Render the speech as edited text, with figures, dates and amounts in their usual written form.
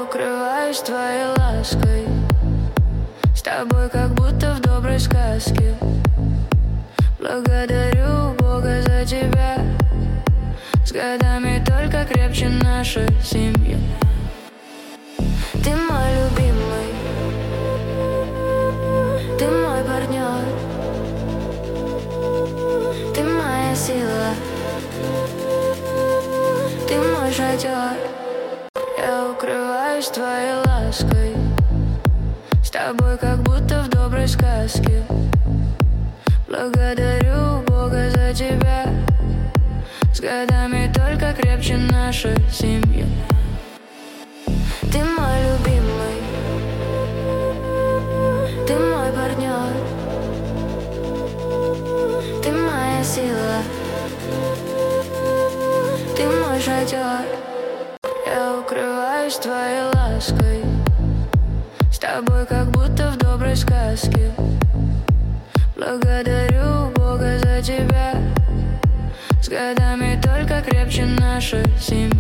укрываюсь твоей лаской, с тобой как будто в доброй сказке. Благодарю Бога за тебя, с годами только крепче наша семья. Ты мой любимый, ты мой партнер, ты моя сила, ты мой шатер. Я укрываюсь твоей лаской, с тобой как будто в доброй сказке. Благодарю Бога за тебя, с годами только крепче наша семья. Ты мой любимый, ты мой партнер, ты моя сила, ты мой шатер. Я укрываюсь твоей лаской, с тобой как будто в доброй сказке. Благодарю Бога за тебя, с годами только крепче наша семья.